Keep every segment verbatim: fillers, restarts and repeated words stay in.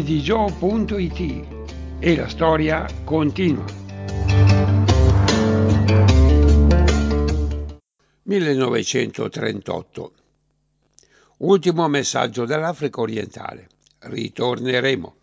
di gio punto it e la storia continua. millenovecentotrentotto. Ultimo messaggio dall'Africa orientale. Ritorneremo.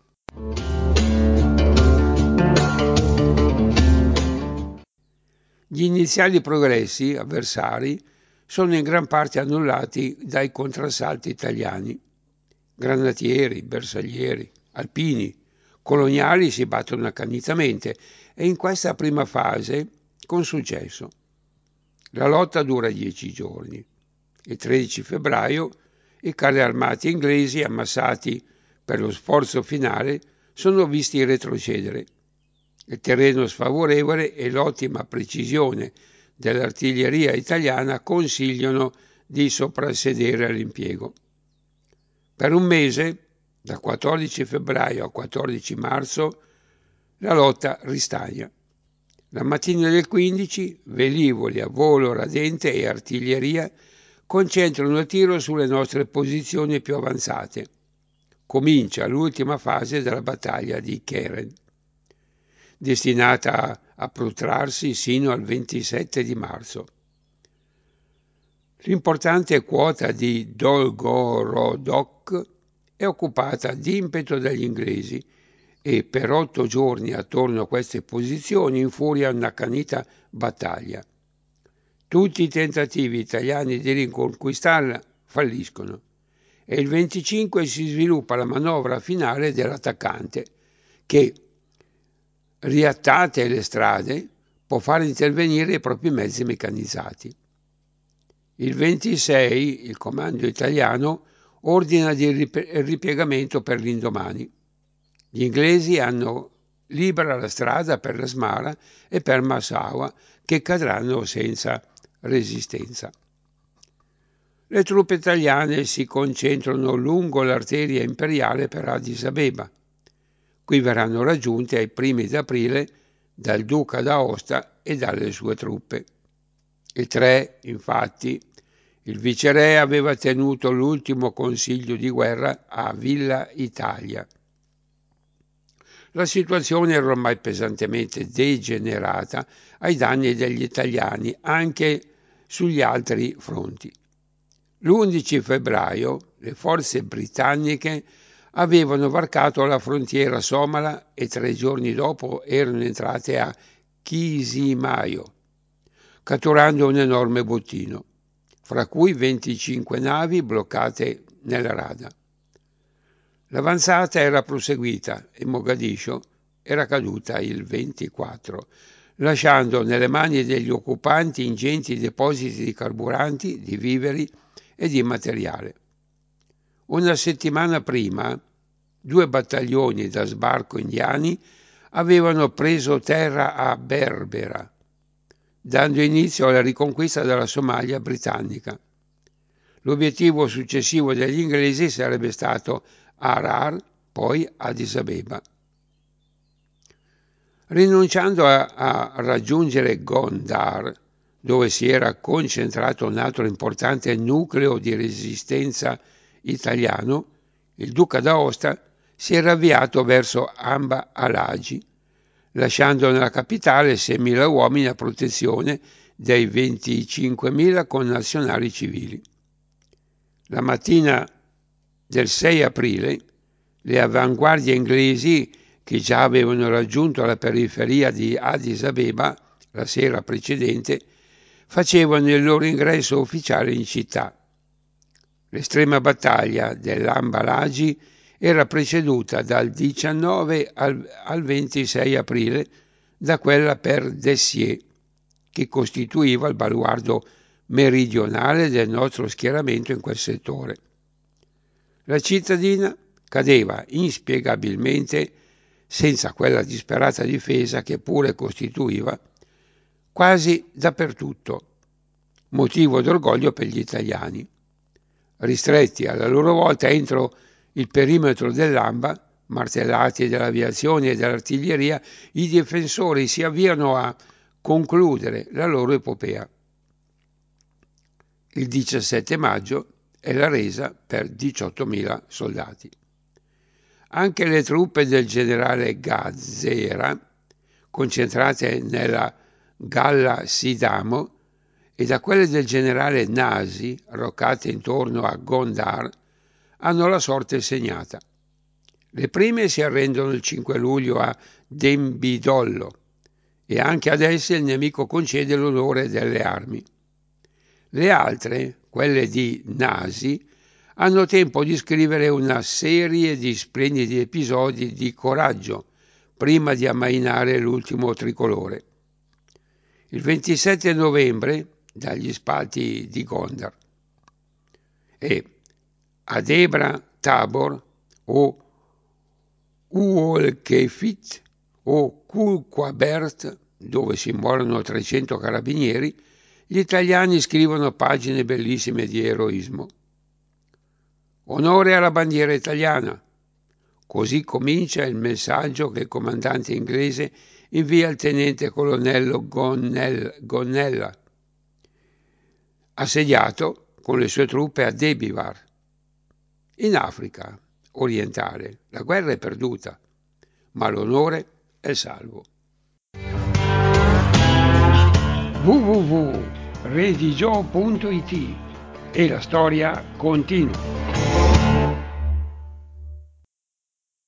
Gli iniziali progressi avversari sono in gran parte annullati dai contrassalti italiani. Granatieri, bersaglieri, alpini, coloniali si battono accanitamente e in questa prima fase con successo. La lotta dura dieci giorni. Il tredici febbraio i carri armati inglesi ammassati per lo sforzo finale sono visti retrocedere. Il terreno sfavorevole e l'ottima precisione dell'artiglieria italiana consigliano di soprassedere all'impiego. Per un mese, da quattordici febbraio a quattordici marzo, la lotta ristagna. La mattina del quindici, velivoli a volo radente e artiglieria concentrano il tiro sulle nostre posizioni più avanzate. Comincia l'ultima fase della battaglia di Keren, destinata a protrarsi sino al ventisette di marzo. L'importante quota di Dolgorodok è occupata d'impeto dagli inglesi e per otto giorni attorno a queste posizioni infuria un'accanita battaglia. Tutti i tentativi italiani di riconquistarla falliscono e il venticinque si sviluppa la manovra finale dell'attaccante che, riattate le strade, può far intervenire i propri mezzi meccanizzati. Il ventisei il comando italiano ordina di rip- ripiegamento per l'indomani. Gli inglesi hanno libera la strada per la Smara e per Massawa, che cadranno senza resistenza. Le truppe italiane si concentrano lungo l'arteria imperiale per Addis Abeba. Qui verranno raggiunte ai primi d'aprile dal duca d'Aosta e dalle sue truppe. Il tre, infatti, il viceré aveva tenuto l'ultimo consiglio di guerra a Villa Italia. La situazione era ormai pesantemente degenerata ai danni degli italiani anche sugli altri fronti. L'undici febbraio le forze britanniche avevano varcato la frontiera somala e tre giorni dopo erano entrate a Chisimaio, catturando un enorme bottino, fra cui venticinque navi bloccate nella rada. L'avanzata era proseguita e Mogadiscio era caduta il ventiquattro, lasciando nelle mani degli occupanti ingenti depositi di carburanti, di viveri e di materiale. Una settimana prima, due battaglioni da sbarco indiani avevano preso terra a Berbera, dando inizio alla riconquista della Somalia britannica. L'obiettivo successivo degli inglesi sarebbe stato Harar, poi Addis Abeba. Rinunciando a, a raggiungere Gondar, dove si era concentrato un altro importante nucleo di resistenza italiano, il duca d'Aosta si era avviato verso Amba Alagi, lasciando nella capitale seimila uomini a protezione dei venticinquemila connazionali civili. La mattina del sei aprile le avanguardie inglesi, che già avevano raggiunto la periferia di Addis Abeba la sera precedente, facevano il loro ingresso ufficiale in città. L'estrema battaglia dell'Ambalagi era preceduta dal diciannove al, al ventisei aprile da quella per Dessier, che costituiva il baluardo meridionale del nostro schieramento in quel settore. La cittadina cadeva inspiegabilmente senza quella disperata difesa che pure costituiva quasi dappertutto, motivo d'orgoglio per gli italiani. Ristretti alla loro volta entro il perimetro dell'Amba, martellati dell'aviazione e dell'artiglieria, i difensori si avviano a concludere la loro epopea. Il diciassette maggio è la resa per diciottomila soldati. Anche le truppe del generale Gazzera, concentrate nella Galla Sidamo, e da quelle del generale Nasi, arroccate intorno a Gondar, hanno la sorte segnata. Le prime si arrendono il cinque luglio a Dembidollo e anche ad esse il nemico concede l'onore delle armi. Le altre, quelle di Nasi, hanno tempo di scrivere una serie di splendidi episodi di coraggio prima di ammainare l'ultimo tricolore. Il ventisette novembre, dagli spalti di Gondar, e ad Ebra Tabor o Uolkefit o Kulquabert, dove si immolano trecento carabinieri, gli italiani scrivono pagine bellissime di eroismo. Onore alla bandiera italiana! Così comincia il messaggio che il comandante inglese invia al tenente colonnello Gonnell, Gonnella, assediato con le sue truppe a Debivar. In Africa orientale la guerra è perduta, ma l'onore è salvo. w w w punto redigio punto it e la storia continua.